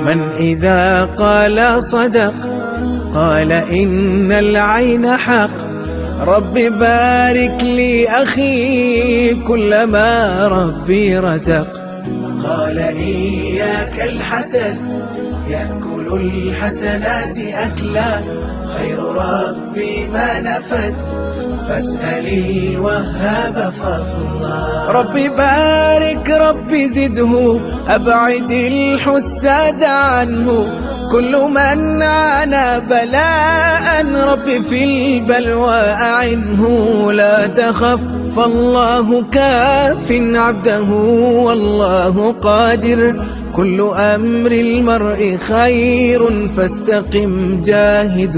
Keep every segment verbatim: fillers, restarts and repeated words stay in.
من إذا قال صدق، قال إن العين حق. رب بارك لي أخي كلما ربي رزق. قال إياك الحسد، يأكل الحسنات أكلا. خير ربي ما نفد، فاسألي الوهاب فضلا. ربي بارك ربي زده، أبعد الحساد عنه. كل من عانى بلاء ربي في البلوى أعنه. لا تخف فالله كاف عبده، والله قادر. كل أمر المرء خير، فاستقم جاهد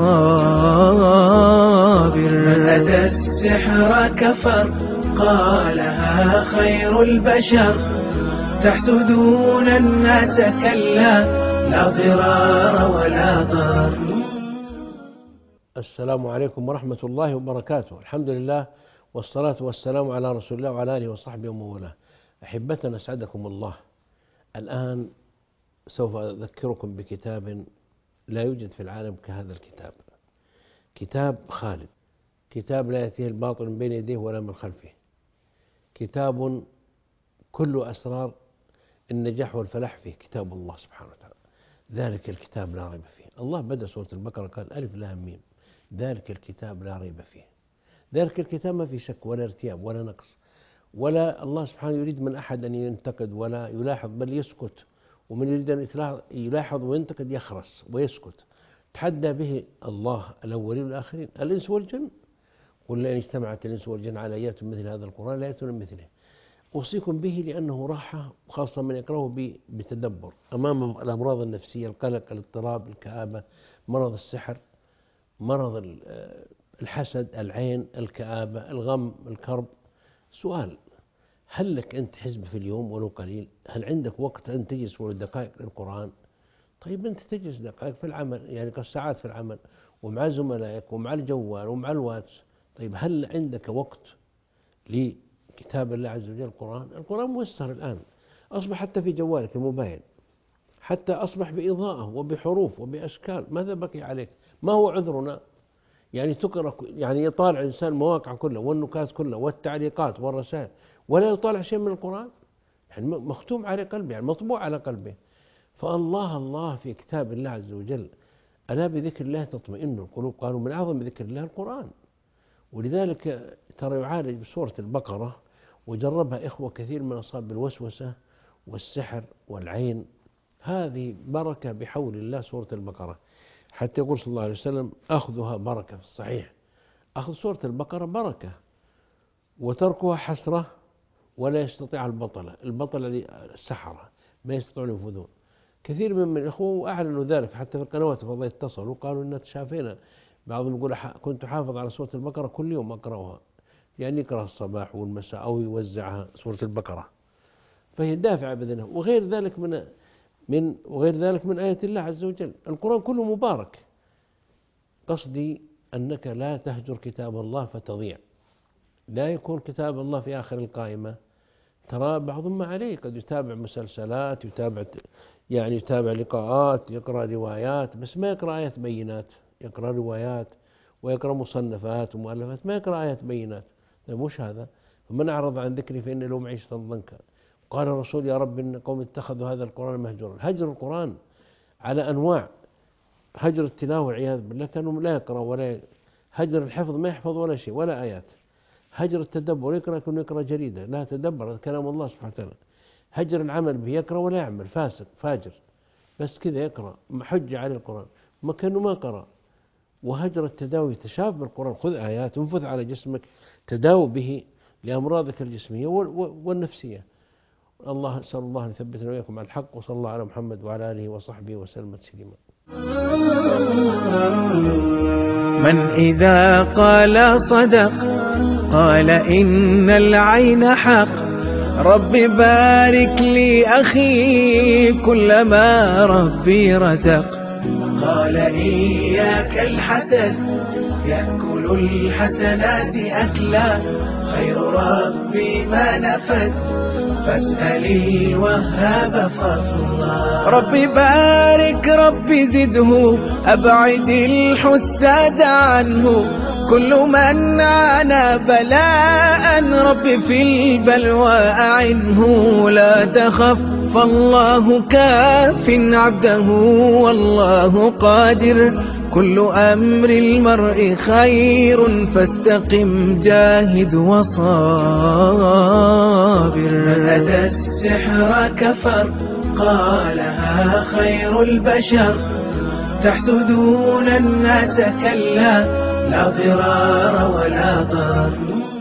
وصابر. من أتى السحر كفر، قالها خير البشر. تحسدون الناس كلا، لا ضرار ولا ضرر. السلام عليكم ورحمة الله وبركاته. الحمد لله والصلاة والسلام على رسول الله وعلى آله وصحبه ومن والاه. أحبتنا أسعدكم الله. الآن سوف أذكركم بكتاب لا يوجد في العالم كهذا الكتاب، كتاب خالد، كتاب لا يأتيه الباطل من بين يديه ولا من خلفه، كتاب كل أسرار النجاح والفلاح فيه، كتاب الله سبحانه وتعالى. ذلك الكتاب لا ريب فيه. الله بدأ سورة البقرة قال ألف لام ميم، ذلك الكتاب لا ريب فيه. ذلك الكتاب ما في شك ولا ارتياب ولا نقص، ولا الله سبحانه يريد من أحد أن ينتقد ولا يلاحظ، بل يسكت. ومن يريد أن يلاحظ وينتقد يخرس ويسكت. تحدى به الله الأولين والآخرين، الإنس والجن. قل لئن اجتمعت الإنس والجن على أن يأتوا مثل هذا القرآن لا يأتون مثله. أوصيكم به لأنه راحة، خاصة من يقرأه بتدبر أمام الأمراض النفسية، القلق، الاضطراب، الكآبة، مرض السحر، مرض الحسد، العين، الكآبة، الغم، الكرب. سؤال: هل لك أنت حزب في اليوم ولو قليل؟ هل عندك وقت أن تجلس ولو دقائق للقرآن؟ طيب أنت تجلس دقائق في العمل، يعني كالساعات في العمل ومع زملائك ومع الجوال ومع الواتس. طيب هل عندك وقت لكتاب الله عز وجل القرآن؟ القرآن ميسر الآن، أصبح حتى في جوالك الموبايل، حتى أصبح بإضاءة وبحروف وبأشكال. ماذا بقي عليك؟ ما هو عذرنا؟ يعني تقرأ، يعني يطالع الإنسان مواقع كلها والنكات كلها والتعليقات والرسائل، ولا يطالع شيء من القرآن؟ يعني مختوم على قلبه، يعني مطبوع على قلبه. فالله الله في كتاب الله عز وجل. ألا بذكر الله تطمئن القلوب، قالوا من أعظم ذكر الله القرآن. ولذلك ترى يعالج بسورة البقرة، وجربها إخوة كثير من أصحاب الوسوسة والسحر والعين. هذه بركة بحول الله سورة البقرة، حتى يقول صلى الله عليه وسلم أخذها بركة. في الصحيح أخذ سورة البقرة بركة، وتركها حسرة. ولا يستطيع البطلة البطلة السحرة ما يستطيعون ينفذون. كثير من الإخوة وأعلنوا ذلك حتى في القنوات الفضائية، اتصلوا وقالوا إن تشافينا. بعضهم يقول كنت حافظ على سورة البقرة كل يوم أقرأها، يعني يقرأ الصباح والمساء أو يوزعها سورة البقرة، فهي دافعة بذنه. وغير ذلك من من وغير ذلك من آيات الله عز وجل. القرآن كله مبارك. قصدي أنك لا تهجر كتاب الله فتضيع. لا يكون كتاب الله في آخر القائمة. ترى بعضهم ما عليه قد يتابع مسلسلات، يتابع يعني يتابع لقاءات، يقرأ روايات، بس ما يقرأ آيات بينات. يقرأ روايات ويقرأ مصنفات ومؤلفات، ما يقرأ آيات بينات. مش هذا. فمن أعرض عن ذكري فإن له معيشة ضنكا. قال الرسول يا رب إن قوم اتخذوا هذا القرآن مهجورا. هجر القرآن على أنواع: هجر التلاوة والعياذ بالله، كانوا لا يقرأ، ولا هجر الحفظ ما يحفظ ولا شيء ولا آيات. هجر التدبر، يقرأ كأنه يقرأ جريدة لا تدبر كلام الله سبحانه وتعالى. هجر العمل به، يقرأ ولا يعمل، فاسق فاجر، بس كذا يقرأ محجة على القرآن ما كأنه ما قرأ. وهجر التداوي، تشاف بالقرآن، خذ آيات انفذ على جسمك، تداوي به لأمراضك الجسمية والنفسية. الله أسأل الله أن يثبتنا وإياكم على الحق، وصلى الله على محمد وعلى آله وصحبه وسلم تسليما. من إذا قال صدق، قال إن العين حق. رب بارك لي أخي كلما ربي رزق. قال إياك الحسد، يأكل الحسنات أكلا. خير ربي ما نفد، فاسألي الوهاب فضلا. ربي بارك ربي زده، أبعد الحساد عنه، كل من عانى بلاء ربي في البلوى أعنه. لا تخف فالله كاف عبده والله قادر، كل أمر المرء خير فاستقم جاهد وصابر. من أتى السحر كفر قالها خير البشر، تحسدون الناس كلا لا ضرار ولا ضرر.